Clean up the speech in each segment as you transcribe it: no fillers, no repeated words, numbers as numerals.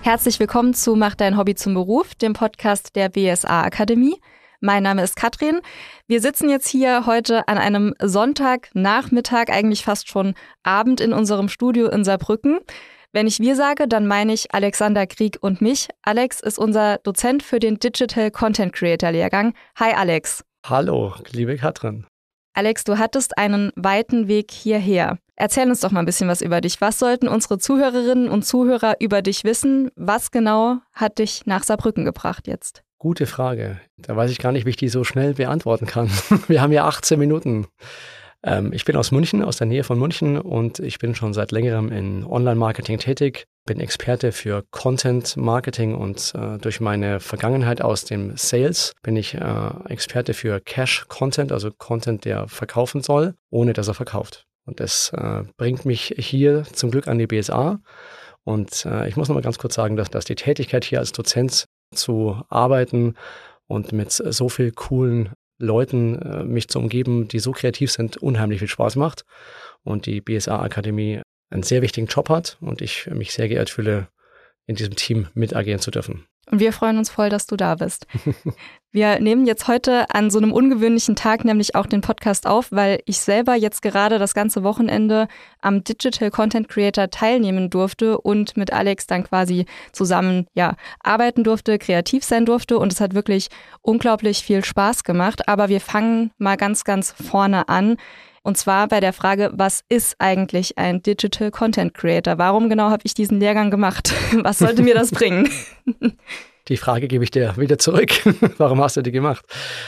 Herzlich willkommen zu Mach dein Hobby zum Beruf, dem Podcast der BSA Akademie. Mein Name ist Katrin. Wir sitzen jetzt hier heute an einem Sonntagnachmittag, eigentlich fast schon Abend in unserem Studio in Saarbrücken. Wenn ich wir sage, dann meine ich Alexander Krieg und mich. Alex ist unser Dozent für den Digital Content Creator Lehrgang. Hi Alex. Hallo, liebe Katrin. Alex, du hattest einen weiten Weg hierher. Erzähl uns doch mal ein bisschen was über dich. Was sollten unsere Zuhörerinnen und Zuhörer über dich wissen? Was genau hat dich nach Saarbrücken gebracht jetzt? Gute Frage. Da weiß ich gar nicht, wie ich die so schnell beantworten kann. Wir haben ja 18 Minuten. Ich bin aus München, aus der Nähe von München und ich bin schon seit längerem in Online-Marketing tätig. Bin Experte für Content-Marketing und durch meine Vergangenheit aus dem Sales bin ich Experte für Cash-Content, also Content, der verkaufen soll, ohne dass er verkauft. Und das bringt mich hier zum Glück an die BSA. Und ich muss noch mal ganz kurz sagen, dass die Tätigkeit hier als Dozent zu arbeiten und mit so viel coolen Leuten mich zu umgeben, die so kreativ sind, unheimlich viel Spaß macht. Und die BSA Akademie einen sehr wichtigen Job hat und ich mich sehr geehrt fühle, in diesem Team mit agieren zu dürfen. Und wir freuen uns voll, dass du da bist. Wir nehmen jetzt heute an so einem ungewöhnlichen Tag nämlich auch den Podcast auf, weil ich selber jetzt gerade das ganze Wochenende am Digital Content Creator teilnehmen durfte und mit Alex dann quasi zusammen arbeiten durfte, kreativ sein durfte und es hat wirklich unglaublich viel Spaß gemacht. Aber wir fangen mal ganz, ganz vorne an. Und zwar bei der Frage, was ist eigentlich ein Digital Content Creator? Warum genau habe ich diesen Lehrgang gemacht? Was sollte mir das bringen? Die Frage gebe ich dir wieder zurück. Warum hast du die gemacht?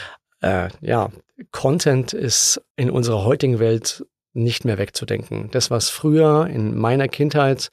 Content ist in unserer heutigen Welt nicht mehr wegzudenken. Das, was früher in meiner Kindheit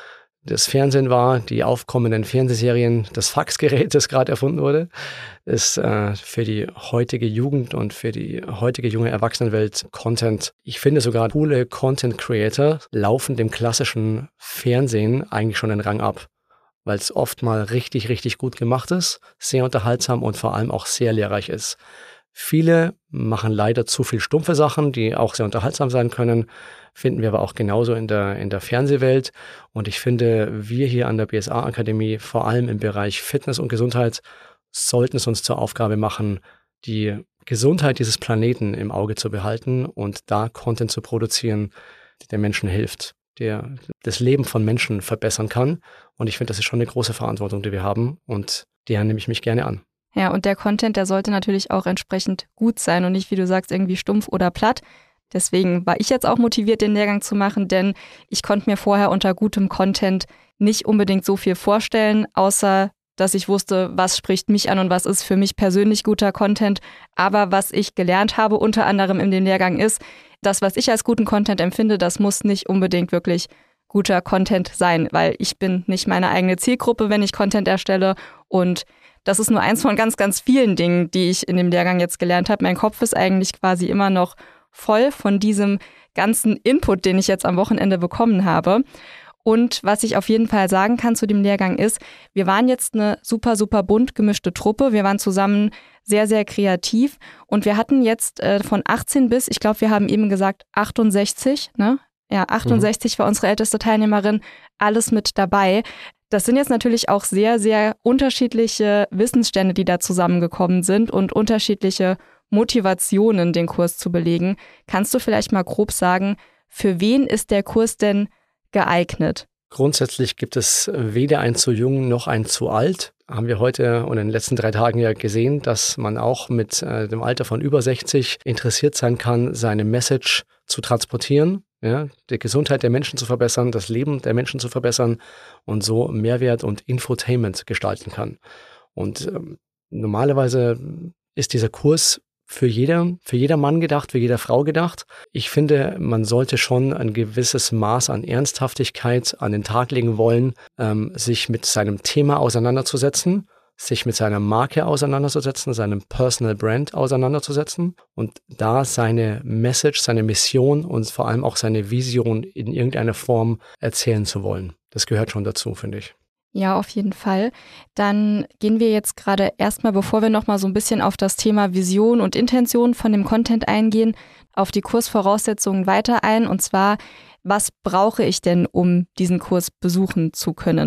das Fernsehen war, die aufkommenden Fernsehserien, das Faxgerät, das gerade erfunden wurde, ist für die heutige Jugend und für die heutige junge Erwachsenenwelt Content. Ich finde sogar, coole Content Creator laufen dem klassischen Fernsehen eigentlich schon den Rang ab, weil es oft mal richtig, richtig gut gemacht ist, sehr unterhaltsam und vor allem auch sehr lehrreich ist. Viele machen leider zu viel stumpfe Sachen, die auch sehr unterhaltsam sein können, finden wir aber auch genauso in der Fernsehwelt. Und ich finde, wir hier an der BSA Akademie, vor allem im Bereich Fitness und Gesundheit, sollten es uns zur Aufgabe machen, die Gesundheit dieses Planeten im Auge zu behalten und da Content zu produzieren, der Menschen hilft, der das Leben von Menschen verbessern kann. Und ich finde, das ist schon eine große Verantwortung, die wir haben und der nehme ich mich gerne an. Ja, und der Content, der sollte natürlich auch entsprechend gut sein und nicht, wie du sagst, irgendwie stumpf oder platt. Deswegen war ich jetzt auch motiviert, den Lehrgang zu machen, denn ich konnte mir vorher unter gutem Content nicht unbedingt so viel vorstellen, außer dass ich wusste, was spricht mich an und was ist für mich persönlich guter Content. Aber was ich gelernt habe, unter anderem in dem Lehrgang ist, das, was ich als guten Content empfinde, das muss nicht unbedingt wirklich guter Content sein, weil ich bin nicht meine eigene Zielgruppe, wenn ich Content erstelle und das ist nur eins von ganz, ganz vielen Dingen, die ich in dem Lehrgang jetzt gelernt habe. Mein Kopf ist eigentlich quasi immer noch voll von diesem ganzen Input, den ich jetzt am Wochenende bekommen habe. Und was ich auf jeden Fall sagen kann zu dem Lehrgang ist, wir waren jetzt eine super, super bunt gemischte Truppe. Wir waren zusammen sehr, sehr kreativ und wir hatten jetzt von 18 bis, ich glaube, wir haben eben gesagt 68, ne? Ja, 68 war unsere älteste Teilnehmerin, alles mit dabei. Das sind jetzt natürlich auch sehr, sehr unterschiedliche Wissensstände, die da zusammengekommen sind und unterschiedliche Motivationen, den Kurs zu belegen. Kannst du vielleicht mal grob sagen, für wen ist der Kurs denn geeignet? Grundsätzlich gibt es weder ein zu jung noch ein zu alt. Haben wir heute und in den letzten 3 Tagen ja gesehen, dass man auch mit dem Alter von über 60 interessiert sein kann, seine Message zu transportieren, ja, die Gesundheit der Menschen zu verbessern, das Leben der Menschen zu verbessern und so Mehrwert und Infotainment gestalten kann. Und normalerweise ist dieser Kurs für jeder Mann gedacht, für jede Frau gedacht. Ich finde, man sollte schon ein gewisses Maß an Ernsthaftigkeit an den Tag legen wollen, sich mit seinem Thema auseinanderzusetzen, sich mit seiner Marke auseinanderzusetzen, seinem Personal Brand auseinanderzusetzen und da seine Message, seine Mission und vor allem auch seine Vision in irgendeiner Form erzählen zu wollen. Das gehört schon dazu, finde ich. Ja, auf jeden Fall. Dann gehen wir jetzt gerade erstmal, bevor wir nochmal so ein bisschen auf das Thema Vision und Intention von dem Content eingehen, auf die Kursvoraussetzungen weiter ein. Und zwar, was brauche ich denn, um diesen Kurs besuchen zu können?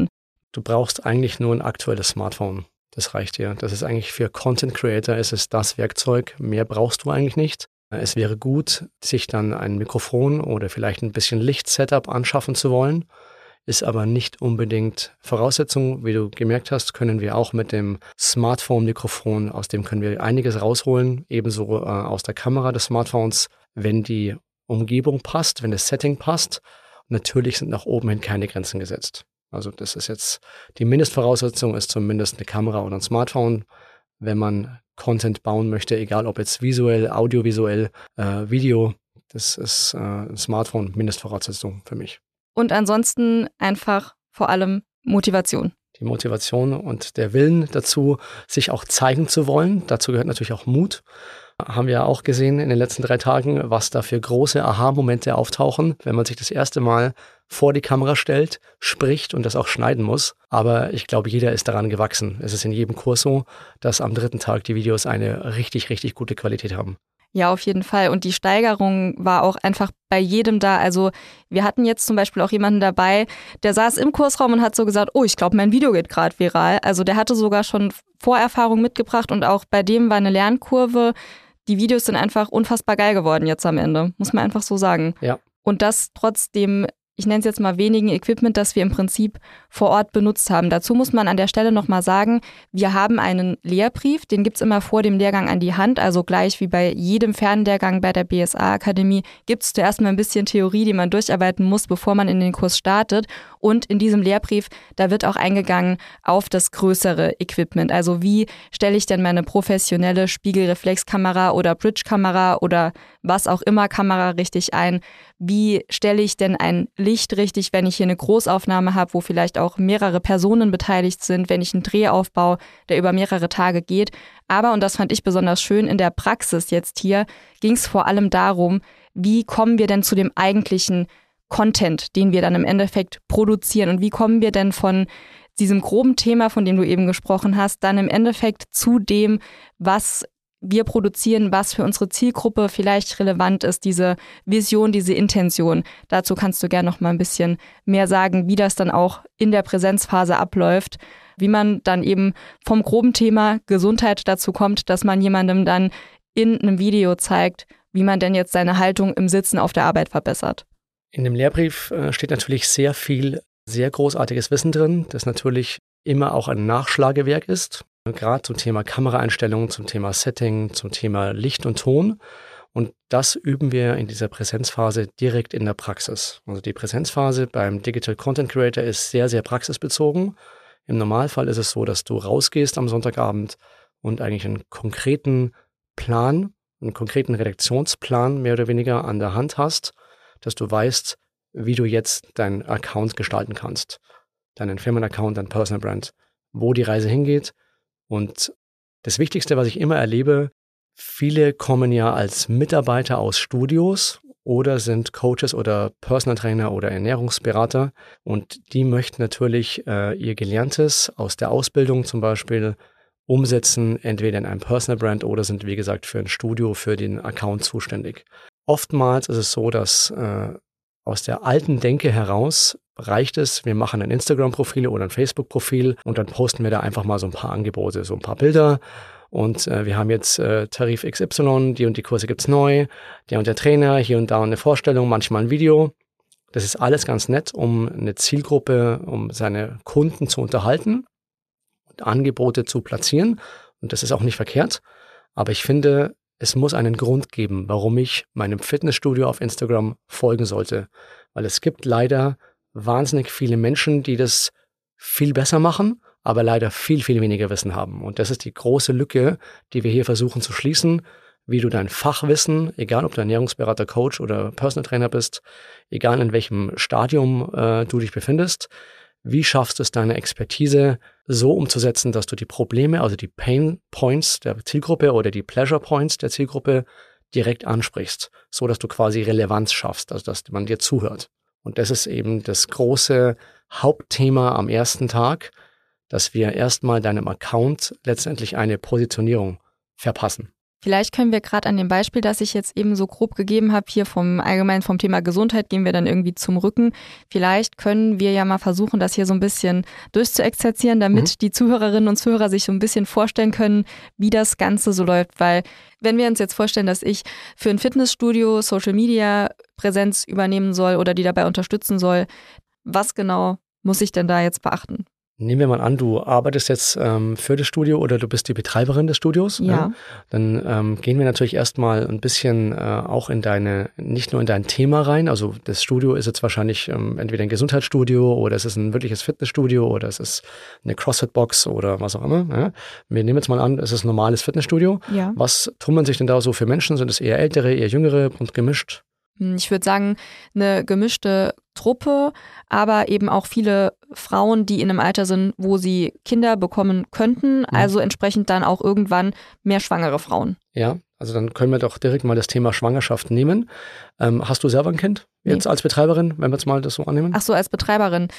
Du brauchst eigentlich nur ein aktuelles Smartphone. Das reicht dir. Das ist eigentlich für Content Creator, ist es das Werkzeug. Mehr brauchst du eigentlich nicht. Es wäre gut, sich dann ein Mikrofon oder vielleicht ein bisschen Licht-Setup anschaffen zu wollen. Ist aber nicht unbedingt Voraussetzung. Wie du gemerkt hast, können wir auch mit dem Smartphone-Mikrofon, aus dem können wir einiges rausholen, ebenso aus der Kamera des Smartphones, wenn die Umgebung passt, wenn das Setting passt. Natürlich sind nach oben hin keine Grenzen gesetzt. Also das ist jetzt, die Mindestvoraussetzung ist zumindest eine Kamera oder ein Smartphone, wenn man Content bauen möchte, egal ob jetzt visuell, audiovisuell, Video. Das ist ein Smartphone Mindestvoraussetzung für mich. Und ansonsten einfach vor allem Motivation. Die Motivation und der Willen dazu, sich auch zeigen zu wollen. Dazu gehört natürlich auch Mut. Haben wir ja auch gesehen in den letzten 3 Tagen, was da für große Aha-Momente auftauchen, wenn man sich das erste Mal vor die Kamera stellt, spricht und das auch schneiden muss. Aber ich glaube, jeder ist daran gewachsen. Es ist in jedem Kurs so, dass am 3. Tag die Videos eine richtig, richtig gute Qualität haben. Ja, auf jeden Fall. Und die Steigerung war auch einfach bei jedem da. Also wir hatten jetzt zum Beispiel auch jemanden dabei, der saß im Kursraum und hat so gesagt, oh, ich glaube, mein Video geht gerade viral. Also der hatte sogar schon Vorerfahrung mitgebracht und auch bei dem war eine Lernkurve. Die Videos sind einfach unfassbar geil geworden jetzt am Ende, muss man einfach so sagen. Ja. Und das trotz dem, ich nenne es jetzt mal wenigen Equipment, das wir im Prinzip vor Ort benutzt haben. Dazu muss man an der Stelle nochmal sagen, wir haben einen Lehrbrief, den gibt's immer vor dem Lehrgang an die Hand, also gleich wie bei jedem Fernlehrgang bei der BSA-Akademie gibt's zuerst mal ein bisschen Theorie, die man durcharbeiten muss, bevor man in den Kurs startet. Und in diesem Lehrbrief, da wird auch eingegangen auf das größere Equipment. Also wie stelle ich denn meine professionelle Spiegelreflexkamera oder Bridge-Kamera oder was auch immer Kamera richtig ein? Wie stelle ich denn ein Licht richtig, wenn ich hier eine Großaufnahme habe, wo vielleicht auch mehrere Personen beteiligt sind, wenn ich einen Dreh aufbaue, der über mehrere Tage geht. Aber, und das fand ich besonders schön, in der Praxis jetzt hier ging es vor allem darum, wie kommen wir denn zu dem eigentlichen Content, den wir dann im Endeffekt produzieren und wie kommen wir denn von diesem groben Thema, von dem du eben gesprochen hast, dann im Endeffekt zu dem, was wir produzieren, was für unsere Zielgruppe vielleicht relevant ist, diese Vision, diese Intention. Dazu kannst du gerne noch mal ein bisschen mehr sagen, wie das dann auch in der Präsenzphase abläuft, wie man dann eben vom groben Thema Gesundheit dazu kommt, dass man jemandem dann in einem Video zeigt, wie man denn jetzt seine Haltung im Sitzen auf der Arbeit verbessert. In dem Lehrbrief steht natürlich sehr viel, sehr großartiges Wissen drin, das natürlich immer auch ein Nachschlagewerk ist. Gerade zum Thema Kameraeinstellungen, zum Thema Setting, zum Thema Licht und Ton. Und das üben wir in dieser Präsenzphase direkt in der Praxis. Also die Präsenzphase beim Digital Content Creator ist sehr, sehr praxisbezogen. Im Normalfall ist es so, dass du rausgehst am Sonntagabend und eigentlich einen konkreten Plan, einen konkreten Redaktionsplan mehr oder weniger an der Hand hast, dass du weißt, wie du jetzt deinen Account gestalten kannst. Deinen Firmenaccount, dein Personal Brand, wo die Reise hingeht. Und das Wichtigste, was ich immer erlebe, viele kommen ja als Mitarbeiter aus Studios oder sind Coaches oder Personal Trainer oder Ernährungsberater und die möchten natürlich ihr Gelerntes aus der Ausbildung zum Beispiel umsetzen, entweder in einem Personal Brand oder sind, wie gesagt, für ein Studio, für den Account zuständig. Oftmals ist es so, dass aus der alten Denke heraus reicht es, wir machen ein Instagram-Profil oder ein Facebook-Profil und dann posten wir da einfach mal so ein paar Angebote, so ein paar Bilder und wir haben jetzt Tarif XY, die und die Kurse gibt's neu, der und der Trainer, hier und da eine Vorstellung, manchmal ein Video. Das ist alles ganz nett, um eine Zielgruppe, um seine Kunden zu unterhalten und Angebote zu platzieren und das ist auch nicht verkehrt, aber ich finde, es muss einen Grund geben, warum ich meinem Fitnessstudio auf Instagram folgen sollte. Weil es gibt leider wahnsinnig viele Menschen, die das viel besser machen, aber leider viel, viel weniger Wissen haben. Und das ist die große Lücke, die wir hier versuchen zu schließen, wie du dein Fachwissen, egal ob du Ernährungsberater, Coach oder Personal Trainer bist, egal in welchem Stadium du dich befindest, wie schaffst du es, deine Expertise so umzusetzen, dass du die Probleme, also die Pain Points der Zielgruppe oder die Pleasure Points der Zielgruppe direkt ansprichst, so dass du quasi Relevanz schaffst, also dass man dir zuhört. Und das ist eben das große Hauptthema am ersten Tag, dass wir erstmal deinem Account letztendlich eine Positionierung verpassen. Vielleicht können wir gerade an dem Beispiel, das ich jetzt eben so grob gegeben habe, hier allgemein vom Thema Gesundheit, gehen wir dann irgendwie zum Rücken. Vielleicht können wir ja mal versuchen, das hier so ein bisschen durchzuexerzieren, damit die Zuhörerinnen und Zuhörer sich so ein bisschen vorstellen können, wie das Ganze so läuft. Weil wenn wir uns jetzt vorstellen, dass ich für ein Fitnessstudio Social Media Präsenz übernehmen soll oder die dabei unterstützen soll, was genau muss ich denn da jetzt beachten? Nehmen wir mal an, du arbeitest jetzt für das Studio oder du bist die Betreiberin des Studios. Ja. Dann gehen wir natürlich erstmal ein bisschen auch nicht nur in dein Thema rein. Also das Studio ist jetzt wahrscheinlich entweder ein Gesundheitsstudio oder es ist ein wirkliches Fitnessstudio oder es ist eine CrossFit-Box oder was auch immer. Ja. Wir nehmen jetzt mal an, es ist ein normales Fitnessstudio. Ja. Was tummeln sich denn da so für Menschen? Sind es eher ältere, eher jüngere und gemischt? Ich würde sagen, eine gemischte Truppe, aber eben auch viele Frauen, die in einem Alter sind, wo sie Kinder bekommen könnten, also entsprechend dann auch irgendwann mehr schwangere Frauen. Ja, also dann können wir doch direkt mal das Thema Schwangerschaft nehmen. Hast du selber ein Kind jetzt als Betreiberin, wenn wir jetzt mal das so annehmen? Ach so, als Betreiberin.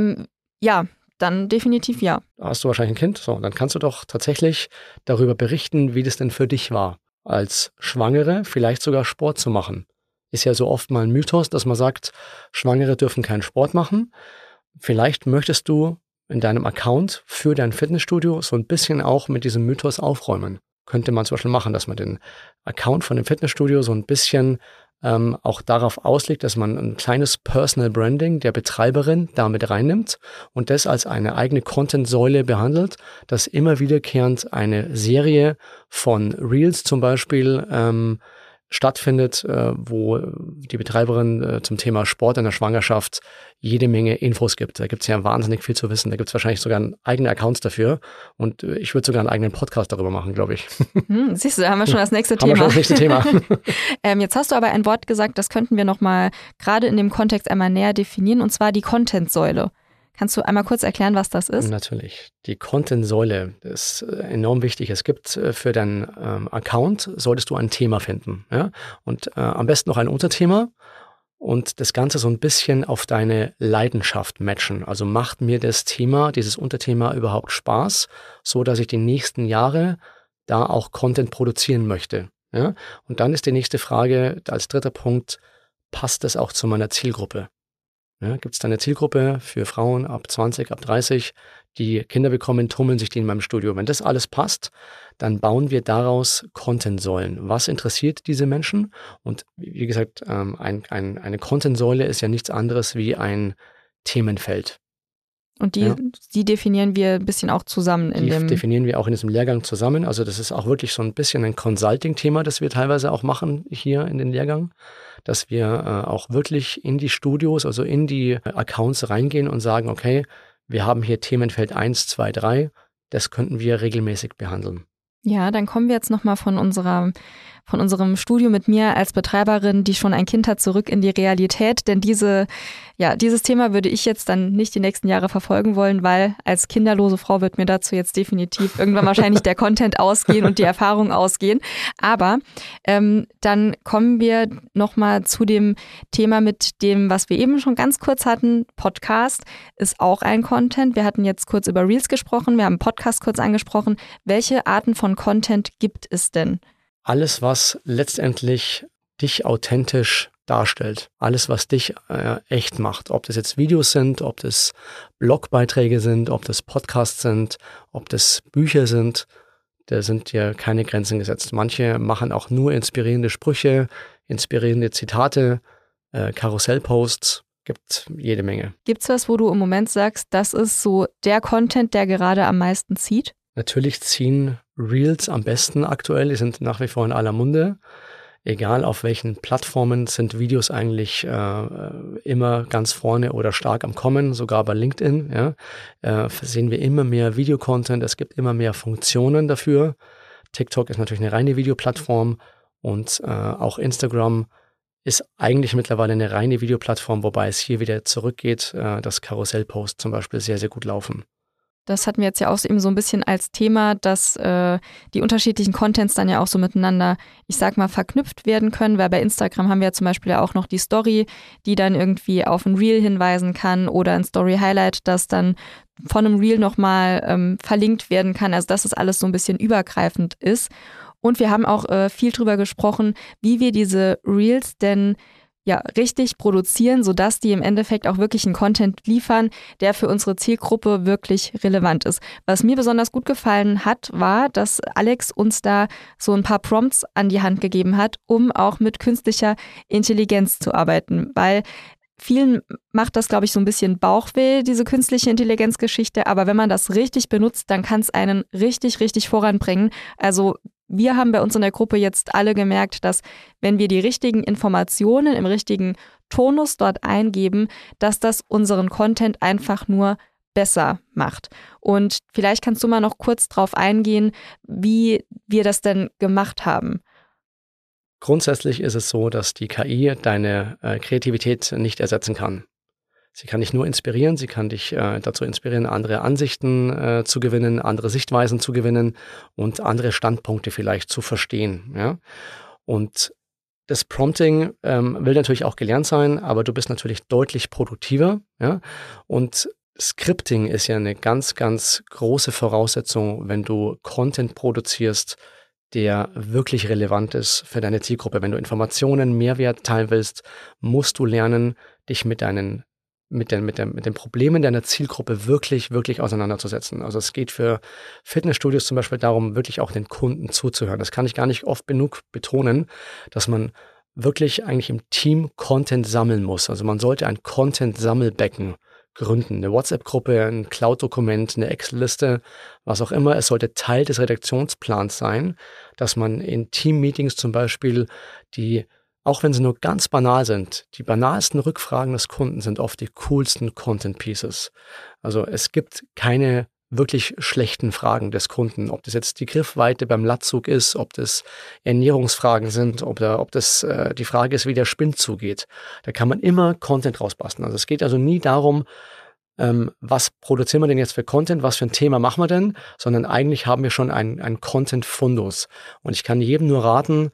Ja, dann definitiv ja. Hast du wahrscheinlich ein Kind? So, dann kannst du doch tatsächlich darüber berichten, wie das denn für dich war, als Schwangere vielleicht sogar Sport zu machen. Ist ja so oft mal ein Mythos, dass man sagt, Schwangere dürfen keinen Sport machen. Vielleicht möchtest du in deinem Account für dein Fitnessstudio so ein bisschen auch mit diesem Mythos aufräumen. Könnte man zum Beispiel machen, dass man den Account von dem Fitnessstudio so ein bisschen auch darauf auslegt, dass man ein kleines Personal Branding der Betreiberin damit reinnimmt und das als eine eigene Content-Säule behandelt, dass immer wiederkehrend eine Serie von Reels zum Beispiel stattfindet, wo die Betreiberin zum Thema Sport in der Schwangerschaft jede Menge Infos gibt. Da gibt es ja wahnsinnig viel zu wissen. Da gibt es wahrscheinlich sogar eigene Accounts dafür und ich würde sogar einen eigenen Podcast darüber machen, glaube ich. Siehst du, da haben wir schon das nächste Thema. Haben wir schon das nächste Thema. Jetzt hast du aber ein Wort gesagt, das könnten wir nochmal gerade in dem Kontext einmal näher definieren, und zwar die Content-Säule. Kannst du einmal kurz erklären, was das ist? Natürlich. Die Content-Säule ist enorm wichtig. Es gibt für deinen Account, solltest du ein Thema finden. Ja? Und am besten noch ein Unterthema und das Ganze so ein bisschen auf deine Leidenschaft matchen. Also macht mir das Thema, dieses Unterthema überhaupt Spaß, so dass ich die nächsten Jahre da auch Content produzieren möchte. Ja? Und dann ist die nächste Frage als dritter Punkt, passt das auch zu meiner Zielgruppe? Ja, gibt es da eine Zielgruppe für Frauen ab 20, ab 30, die Kinder bekommen, tummeln sich die in meinem Studio. Wenn das alles passt, dann bauen wir daraus Content-Säulen. Was interessiert diese Menschen? Und wie gesagt, eine Content-Säule ist ja nichts anderes wie ein Themenfeld. Und die definieren wir ein bisschen auch zusammen. Definieren wir auch in diesem Lehrgang zusammen. Also das ist auch wirklich so ein bisschen ein Consulting-Thema, das wir teilweise auch machen hier in den Lehrgang, dass wir auch wirklich in die Studios, also in die Accounts reingehen und sagen, okay, wir haben hier Themenfeld 1, 2, 3, das könnten wir regelmäßig behandeln. Ja, dann kommen wir jetzt nochmal von unserem Studio mit mir als Betreiberin, die schon ein Kind hat, zurück in die Realität. Denn dieses Thema würde ich jetzt dann nicht die nächsten Jahre verfolgen wollen, weil als kinderlose Frau wird mir dazu jetzt definitiv irgendwann wahrscheinlich der Content ausgehen und die Erfahrung ausgehen. Aber dann kommen wir nochmal zu dem Thema mit dem, was wir eben schon ganz kurz hatten. Podcast ist auch ein Content. Wir hatten jetzt kurz über Reels gesprochen, wir haben Podcast kurz angesprochen. Welche Arten von Content gibt es denn? Alles, was letztendlich dich authentisch darstellt. Alles, was dich echt macht. Ob das jetzt Videos sind, ob das Blogbeiträge sind, ob das Podcasts sind, ob das Bücher sind. Da sind ja keine Grenzen gesetzt. Manche machen auch nur inspirierende Sprüche, inspirierende Zitate, Karussellposts. Gibt jede Menge. Gibt es was, wo du im Moment sagst, das ist so der Content, der gerade am meisten zieht? Natürlich ziehen Reels am besten aktuell, die sind nach wie vor in aller Munde. Egal auf welchen Plattformen sind Videos eigentlich immer ganz vorne oder stark am Kommen, sogar bei LinkedIn. Ja, sehen wir immer mehr Videocontent, es gibt immer mehr Funktionen dafür. TikTok ist natürlich eine reine Videoplattform und auch Instagram ist eigentlich mittlerweile eine reine Videoplattform, wobei es hier wieder zurückgeht, dass Karussellposts zum Beispiel sehr, sehr gut laufen. Das hatten wir jetzt ja auch eben so ein bisschen als Thema, dass die unterschiedlichen Contents dann ja auch so miteinander, ich sag mal, verknüpft werden können, weil bei Instagram haben wir ja zum Beispiel ja auch noch die Story, die dann irgendwie auf ein Reel hinweisen kann oder ein Story-Highlight, das dann von einem Reel nochmal verlinkt werden kann, also dass das alles so ein bisschen übergreifend ist. Und wir haben auch viel drüber gesprochen, wie wir diese Reels denn richtig produzieren, sodass die im Endeffekt auch wirklich einen Content liefern, der für unsere Zielgruppe wirklich relevant ist. Was mir besonders gut gefallen hat, war, dass Alex uns da so ein paar Prompts an die Hand gegeben hat, um auch mit künstlicher Intelligenz zu arbeiten, weil vielen macht das, glaube ich, so ein bisschen Bauchweh, diese künstliche Intelligenzgeschichte, aber wenn man das richtig benutzt, dann kann es einen richtig, richtig voranbringen. Also wir haben bei uns in der Gruppe jetzt alle gemerkt, dass wenn wir die richtigen Informationen im richtigen Tonus dort eingeben, dass das unseren Content einfach nur besser macht. Und vielleicht kannst du mal noch kurz drauf eingehen, wie wir das denn gemacht haben. Grundsätzlich ist es so, dass die KI deine Kreativität nicht ersetzen kann. Sie kann dich nur inspirieren, sie kann dich dazu inspirieren, andere Ansichten zu gewinnen, andere Sichtweisen zu gewinnen und andere Standpunkte vielleicht zu verstehen. Ja? Und das Prompting will natürlich auch gelernt sein, aber du bist natürlich deutlich produktiver. Ja? Und Scripting ist ja eine ganz, ganz große Voraussetzung, wenn du Content produzierst, der wirklich relevant ist für deine Zielgruppe. Wenn du Informationen, Mehrwert teilen willst, musst du lernen, dich mit den Problemen deiner Zielgruppe wirklich, wirklich auseinanderzusetzen. Also es geht für Fitnessstudios zum Beispiel darum, wirklich auch den Kunden zuzuhören. Das kann ich gar nicht oft genug betonen, dass man wirklich eigentlich im Team Content sammeln muss. Also man sollte ein Content-Sammelbecken gründen. Eine WhatsApp-Gruppe, ein Cloud-Dokument, eine Excel-Liste, was auch immer. Es sollte Teil des Redaktionsplans sein, dass man in Team-Meetings zum Beispiel auch wenn sie nur ganz banal sind, die banalsten Rückfragen des Kunden sind oft die coolsten Content-Pieces. Also es gibt keine wirklich schlechten Fragen des Kunden, ob das jetzt die Griffweite beim Latzug ist, ob das Ernährungsfragen sind, ob das die Frage ist, wie der Spind zugeht. Da kann man immer Content rausbasteln. Also es geht also nie darum, was produzieren wir denn jetzt für Content, was für ein Thema machen wir denn, sondern eigentlich haben wir schon einen Content-Fundus. Und ich kann jedem nur raten,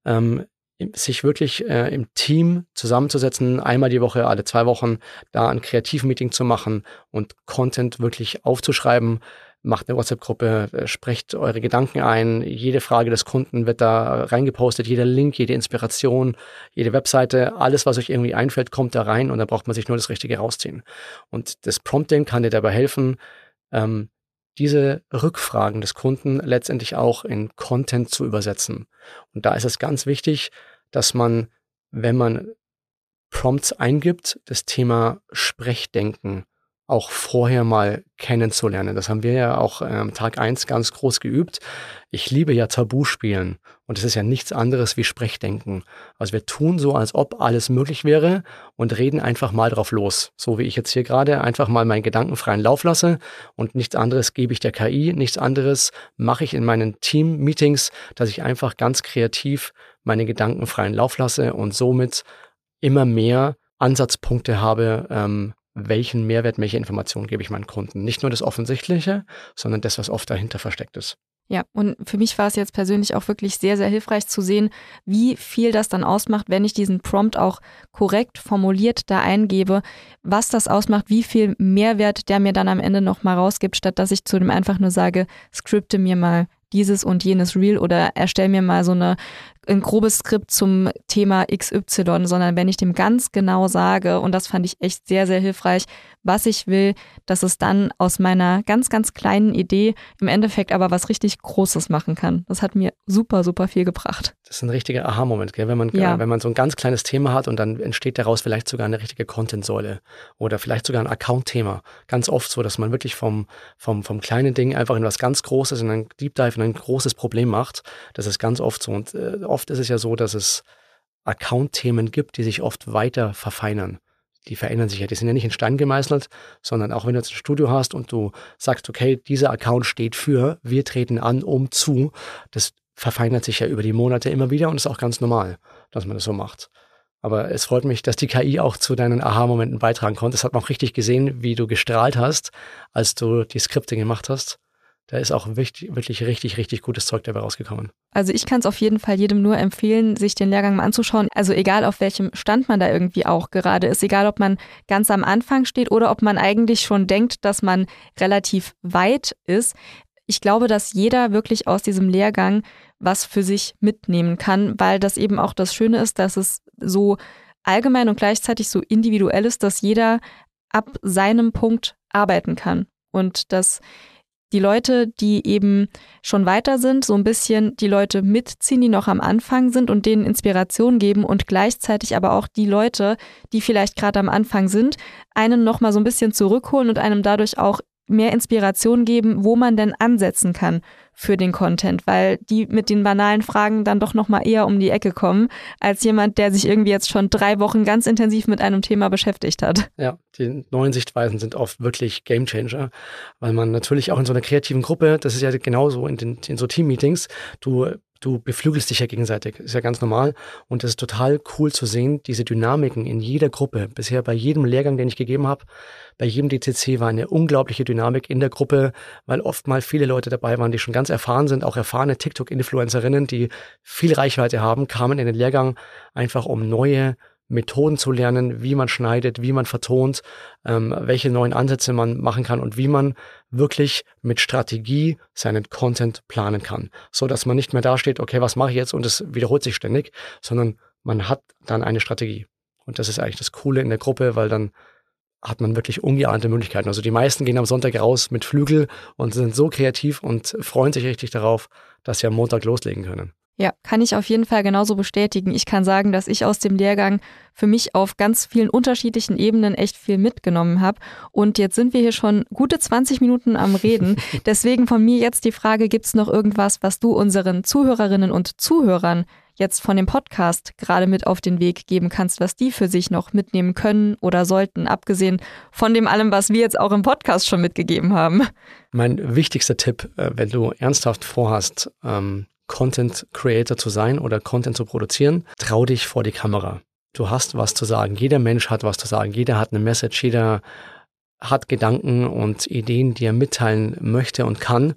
sich wirklich im Team zusammenzusetzen, einmal die Woche, alle 2 Wochen, da ein Kreativmeeting zu machen und Content wirklich aufzuschreiben. Macht eine WhatsApp-Gruppe, sprecht eure Gedanken ein. Jede Frage des Kunden wird da reingepostet, jeder Link, jede Inspiration, jede Webseite, alles, was euch irgendwie einfällt, kommt da rein und da braucht man sich nur das Richtige rausziehen. Und das Prompting kann dir dabei helfen, diese Rückfragen des Kunden letztendlich auch in Content zu übersetzen. Und da ist es ganz wichtig, dass man, wenn man Prompts eingibt, das Thema Sprechdenken auch vorher mal kennenzulernen. Das haben wir ja auch Tag 1 ganz groß geübt. Ich liebe ja Tabuspielen und es ist ja nichts anderes wie Sprechdenken. Also wir tun so, als ob alles möglich wäre und reden einfach mal drauf los. So wie ich jetzt hier gerade einfach mal meinen gedankenfreien Lauf lasse und nichts anderes gebe ich der KI, nichts anderes mache ich in meinen Team-Meetings, dass ich einfach ganz kreativ meine gedankenfreien Lauf lasse und somit immer mehr Ansatzpunkte habe, welchen Mehrwert, welche Informationen gebe ich meinen Kunden. Nicht nur das Offensichtliche, sondern das, was oft dahinter versteckt ist. Ja, und für mich war es jetzt persönlich auch wirklich sehr, sehr hilfreich zu sehen, wie viel das dann ausmacht, wenn ich diesen Prompt auch korrekt formuliert da eingebe, was das ausmacht, wie viel Mehrwert der mir dann am Ende nochmal rausgibt, statt dass ich zu dem einfach nur sage, scripte mir mal dieses und jenes Reel oder erstell mir mal so ein grobes Skript zum Thema XY, sondern wenn ich dem ganz genau sage, und das fand ich echt sehr, sehr hilfreich, was ich will, dass es dann aus meiner ganz, ganz kleinen Idee im Endeffekt aber was richtig Großes machen kann. Das hat mir super, super viel gebracht. Das ist ein richtiger Aha-Moment, gell? Wenn man so ein ganz kleines Thema hat und dann entsteht daraus vielleicht sogar eine richtige Content-Säule oder vielleicht sogar ein Account-Thema. Ganz oft so, dass man wirklich vom kleinen Ding einfach in was ganz Großes, in einen Deep Dive, in ein großes Problem macht. Das ist ganz oft so. Und oft ist es ja so, dass es Account-Themen gibt, die sich oft weiter verfeinern. Die verändern sich ja. Die sind ja nicht in Stein gemeißelt, sondern auch wenn du jetzt ein Studio hast und du sagst, okay, dieser Account steht für, wir treten an, zu, das verfeinert sich ja über die Monate immer wieder und ist auch ganz normal, dass man das so macht. Aber es freut mich, dass die KI auch zu deinen Aha-Momenten beitragen konnte. Das hat man auch richtig gesehen, wie du gestrahlt hast, als du die Skripte gemacht hast. Da ist auch wirklich richtig, richtig gutes Zeug dabei rausgekommen. Also ich kann es auf jeden Fall jedem nur empfehlen, sich den Lehrgang mal anzuschauen. Also egal, auf welchem Stand man da irgendwie auch gerade ist, egal, ob man ganz am Anfang steht oder ob man eigentlich schon denkt, dass man relativ weit ist. ich glaube, dass jeder wirklich aus diesem Lehrgang was für sich mitnehmen kann, weil das eben auch das Schöne ist, dass es so allgemein und gleichzeitig so individuell ist, dass jeder ab seinem Punkt arbeiten kann und dass die Leute, die eben schon weiter sind, so ein bisschen die Leute mitziehen, die noch am Anfang sind und denen Inspiration geben und gleichzeitig aber auch die Leute, die vielleicht gerade am Anfang sind, einen noch mal so ein bisschen zurückholen und einem dadurch auch mehr Inspiration geben, wo man denn ansetzen kann für den Content, weil die mit den banalen Fragen dann doch noch mal eher um die Ecke kommen, als jemand, der sich irgendwie jetzt schon 3 Wochen ganz intensiv mit einem Thema beschäftigt hat. Ja, die neuen Sichtweisen sind oft wirklich Gamechanger, weil man natürlich auch in so einer kreativen Gruppe, das ist ja genauso in so Team-Meetings, du beflügelst dich ja gegenseitig, ist ja ganz normal und es ist total cool zu sehen, diese Dynamiken in jeder Gruppe. Bisher bei jedem Lehrgang, den ich gegeben habe, bei jedem DCC war eine unglaubliche Dynamik in der Gruppe, weil oft mal viele Leute dabei waren, die schon ganz erfahren sind, auch erfahrene TikTok-Influencerinnen, die viel Reichweite haben, kamen in den Lehrgang einfach um neue Methoden zu lernen, wie man schneidet, wie man vertont, welche neuen Ansätze man machen kann und wie man wirklich mit Strategie seinen Content planen kann, so dass man nicht mehr dasteht, okay, was mache ich jetzt und es wiederholt sich ständig, sondern man hat dann eine Strategie. Und das ist eigentlich das Coole in der Gruppe, weil dann hat man wirklich ungeahnte Möglichkeiten. Also die meisten gehen am Sonntag raus mit Flügel und sind so kreativ und freuen sich richtig darauf, dass sie am Montag loslegen können. Ja, kann ich auf jeden Fall genauso bestätigen. Ich kann sagen, dass ich aus dem Lehrgang für mich auf ganz vielen unterschiedlichen Ebenen echt viel mitgenommen habe. Und jetzt sind wir hier schon gute 20 Minuten am Reden. Deswegen von mir jetzt die Frage, gibt es noch irgendwas, was du unseren Zuhörerinnen und Zuhörern jetzt von dem Podcast gerade mit auf den Weg geben kannst, was die für sich noch mitnehmen können oder sollten, abgesehen von dem allem, was wir jetzt auch im Podcast schon mitgegeben haben? Mein wichtigster Tipp, wenn du ernsthaft vorhast, Content Creator zu sein oder Content zu produzieren, trau dich vor die Kamera. Du hast was zu sagen. Jeder Mensch hat was zu sagen. Jeder hat eine Message. Jeder hat Gedanken und Ideen, die er mitteilen möchte und kann.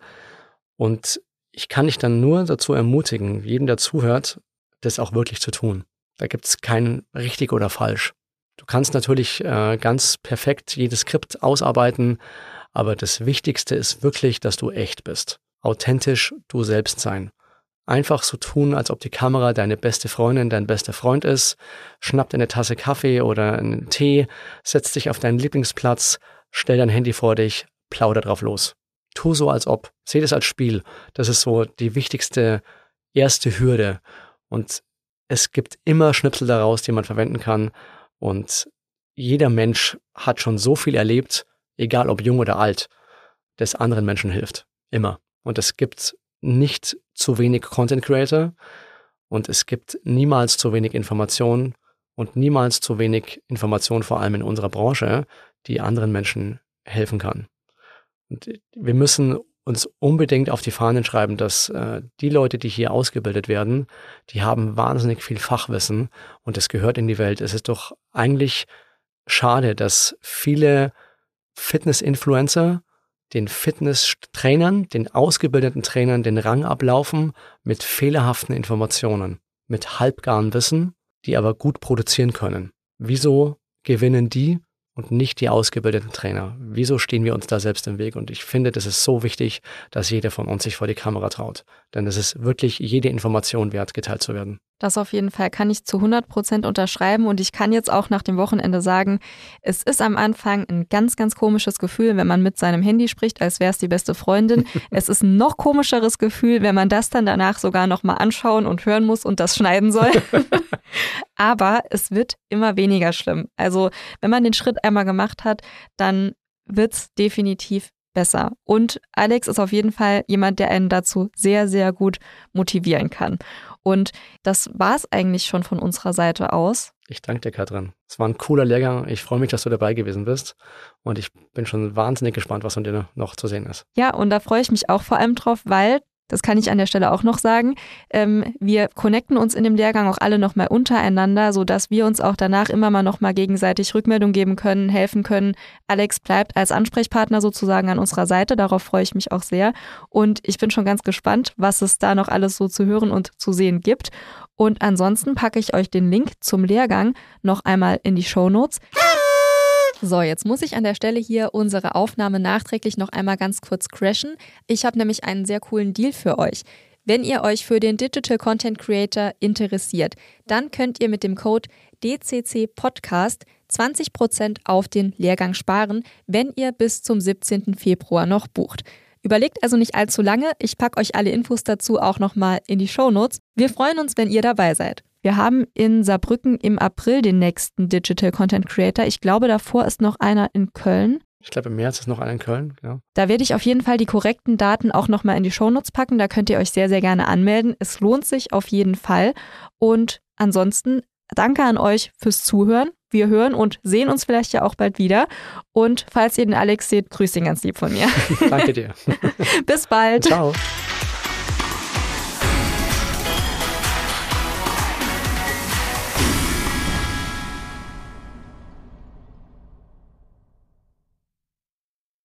Und ich kann dich dann nur dazu ermutigen, jedem, der zuhört, das auch wirklich zu tun. Da gibt es kein richtig oder falsch. Du kannst natürlich ganz perfekt jedes Skript ausarbeiten, aber das Wichtigste ist wirklich, dass du echt bist. Authentisch du selbst sein. Einfach so tun, als ob die Kamera deine beste Freundin, dein bester Freund ist. Schnapp dir eine Tasse Kaffee oder einen Tee, setz dich auf deinen Lieblingsplatz, stell dein Handy vor dich, plauder drauf los. Tu so, als ob. Seh das als Spiel. Das ist so die wichtigste erste Hürde. Und es gibt immer Schnipsel daraus, die man verwenden kann. Und jeder Mensch hat schon so viel erlebt, egal ob jung oder alt, das anderen Menschen hilft. Immer. Und es gibt nicht zu wenig Content Creator und es gibt niemals zu wenig Informationen und niemals zu wenig Informationen, vor allem in unserer Branche, die anderen Menschen helfen kann. Und wir müssen uns unbedingt auf die Fahnen schreiben, dass die Leute, die hier ausgebildet werden, die haben wahnsinnig viel Fachwissen und es gehört in die Welt. Es ist doch eigentlich schade, dass viele Fitness-Influencer den Fitness-Trainern, den ausgebildeten Trainern den Rang ablaufen mit fehlerhaften Informationen, mit halbgaren Wissen, die aber gut produzieren können. Wieso gewinnen die und nicht die ausgebildeten Trainer? Wieso stehen wir uns da selbst im Weg? Und ich finde, das ist so wichtig, dass jeder von uns sich vor die Kamera traut. Denn es ist wirklich jede Information wert, geteilt zu werden. Das auf jeden Fall kann ich zu 100% unterschreiben und ich kann jetzt auch nach dem Wochenende sagen, es ist am Anfang ein ganz, ganz komisches Gefühl, wenn man mit seinem Handy spricht, als wäre es die beste Freundin. Es ist ein noch komischeres Gefühl, wenn man das dann danach sogar nochmal anschauen und hören muss und das schneiden soll. Aber es wird immer weniger schlimm. Also wenn man den Schritt einmal gemacht hat, dann wird es definitiv besser. Und Alex ist auf jeden Fall jemand, der einen dazu sehr, sehr gut motivieren kann. Und das war es eigentlich schon von unserer Seite aus. Ich danke dir, Katrin. Es war ein cooler Lehrgang. Ich freue mich, dass du dabei gewesen bist. Und ich bin schon wahnsinnig gespannt, was von dir noch zu sehen ist. Ja, und da freue ich mich auch vor allem drauf, weil, das kann ich an der Stelle auch noch sagen, wir connecten uns in dem Lehrgang auch alle nochmal untereinander, sodass wir uns auch danach immer mal nochmal gegenseitig Rückmeldung geben können, helfen können. Alex bleibt als Ansprechpartner sozusagen an unserer Seite, darauf freue ich mich auch sehr. Und ich bin schon ganz gespannt, was es da noch alles so zu hören und zu sehen gibt. Und ansonsten packe ich euch den Link zum Lehrgang noch einmal in die Shownotes. So, jetzt muss ich an der Stelle hier unsere Aufnahme nachträglich noch einmal ganz kurz crashen. Ich habe nämlich einen sehr coolen Deal für euch. Wenn ihr euch für den Digital Content Creator interessiert, dann könnt ihr mit dem Code DCC Podcast 20% auf den Lehrgang sparen, wenn ihr bis zum 17. Februar noch bucht. Überlegt also nicht allzu lange, ich packe euch alle Infos dazu auch nochmal in die Shownotes. Wir freuen uns, wenn ihr dabei seid. Wir haben in Saarbrücken im April den nächsten Digital Content Creator. Ich glaube, davor ist noch einer in Köln. Ich glaube, im März ist noch einer in Köln. Ja. Da werde ich auf jeden Fall die korrekten Daten auch nochmal in die Shownotes packen. Da könnt ihr euch sehr, sehr gerne anmelden. Es lohnt sich auf jeden Fall. Und ansonsten danke an euch fürs Zuhören. Wir hören und sehen uns vielleicht ja auch bald wieder. Und falls ihr den Alex seht, grüßt ihn ganz lieb von mir. Danke dir. Bis bald. Ciao.